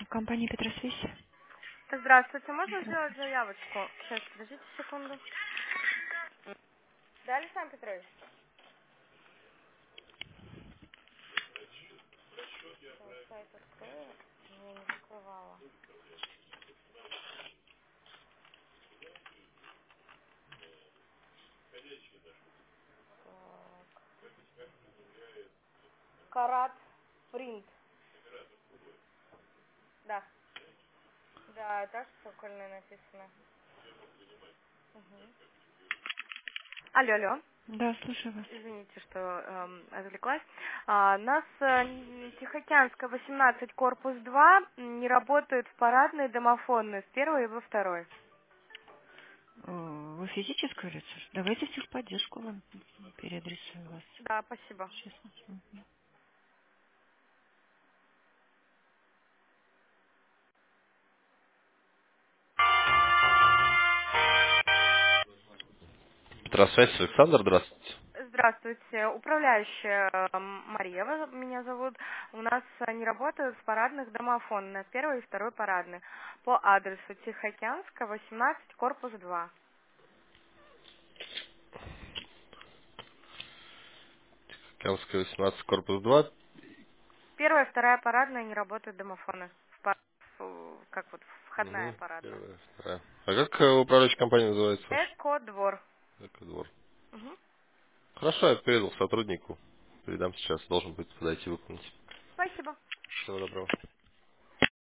Компания Петросвязь. Здравствуйте, можно сделать Здравствуйте. заявочку? Сейчас, подождите секунду. Да, Александр Петрович? Сейчас сайт открою. Я не закрывала. Так. Карат принт. Да. Да, так прикольно написано. Мгм. Алло, алло. Да, слушаю вас. Извините, что отвлеклась. Нас Тихоокеанская, 18, корпус 2, не работают в парадные домофонные с первой и во второй. Вы физическое лицо? Давайте в техподдержку вам переадресую вас. Да, спасибо. Сейчас. Здравствуйте, Александр, здравствуйте. Здравствуйте, управляющая Мария, меня зовут. У нас не работают в парадных домофонных, первый и второй парадный. По адресу Тихоокеанская, 18, корпус 2. Камская 18, корпус 2. Первая и вторая парадная не работают домофоны. Как вот входная Угу. парадная. Первая, вторая. А как управляющая компания называется ваша? Эко-двор. Экодвор. Мгм. Хорошо, я передал сотруднику. Передам сейчас, должен будет подойти выполнить. Спасибо. Всего доброго.